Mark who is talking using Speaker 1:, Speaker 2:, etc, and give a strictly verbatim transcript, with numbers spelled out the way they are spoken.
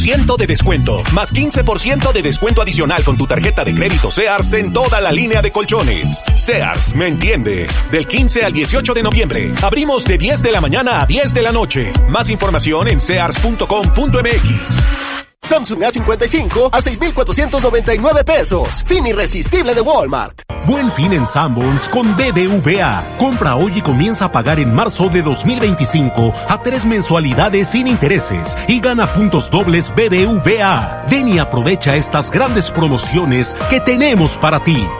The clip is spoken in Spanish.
Speaker 1: Ciento de descuento, más quince por ciento de descuento adicional con tu tarjeta de crédito Sears en toda la línea de colchones. Sears, ¿me entiende? Del quince al dieciocho de noviembre. Abrimos de diez de la mañana a diez de la noche. Más información en sears punto com punto m x.
Speaker 2: Samsung A cincuenta y cinco a seis mil cuatrocientos noventa y nueve pesos. Fin irresistible de Walmart.
Speaker 3: Buen fin en Sanborns con B B V A. Compra hoy y comienza a pagar en marzo de dos mil veinticinco a tres mensualidades sin intereses y gana puntos dobles B B V A. Ven y aprovecha estas grandes promociones que tenemos para ti.